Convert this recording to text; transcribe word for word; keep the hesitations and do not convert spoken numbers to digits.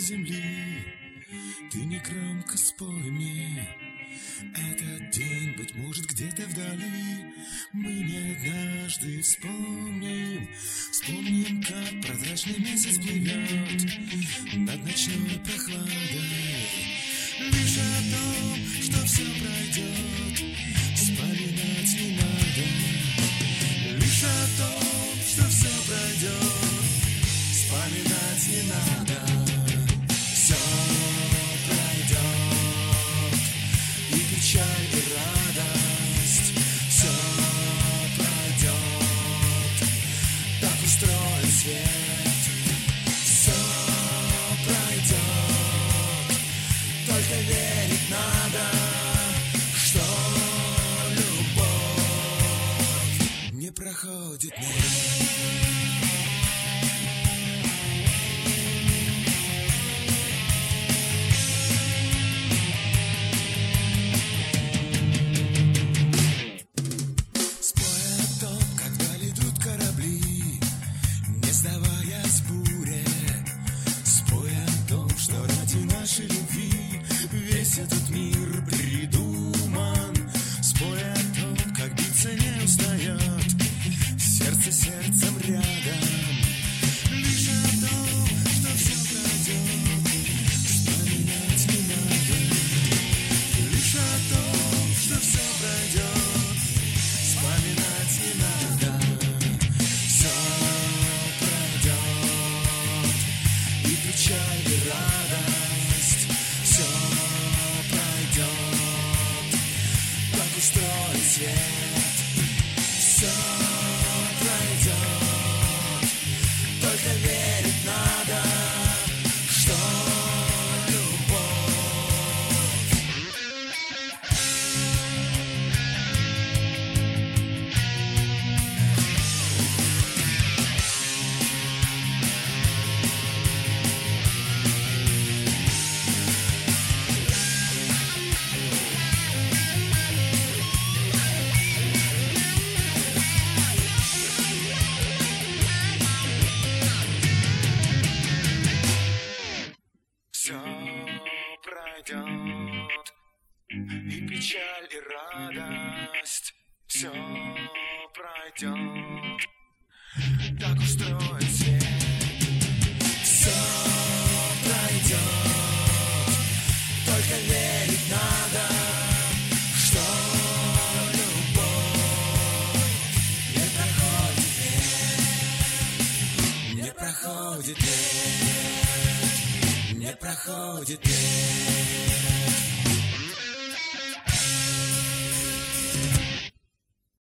земли. Ты негромко спой мне этот день, быть может, где-то вдали. Мы не однажды вспомним, вспомним, как прозрачный месяц плывет над ночной прохладой. Лишь о том, что все пройдет, вспоминать не надо. Лишь о том, что все пройдет, вспоминать не надо. Все пройдет, и печаль, и радость. Все пройдет, так устроен свет. Все пройдет, только верить надо, что любовь не проходит, нет. Этот мир придуман. Спой о том, как биться не устает сердце сердцем рядом. Лишь о том, что все пройдет, вспоминать не надо. Лишь о том, что все пройдет, вспоминать не надо. Все пройдет, и печаль, и радость. Все устроен свет. Все пройдет, только верить надо, что и печаль, и радость. Все пройдет, так устроен свет. Все пройдет, только верить надо, что любовь не проходит, нет. Не проходит, нет. Не проходит, нет.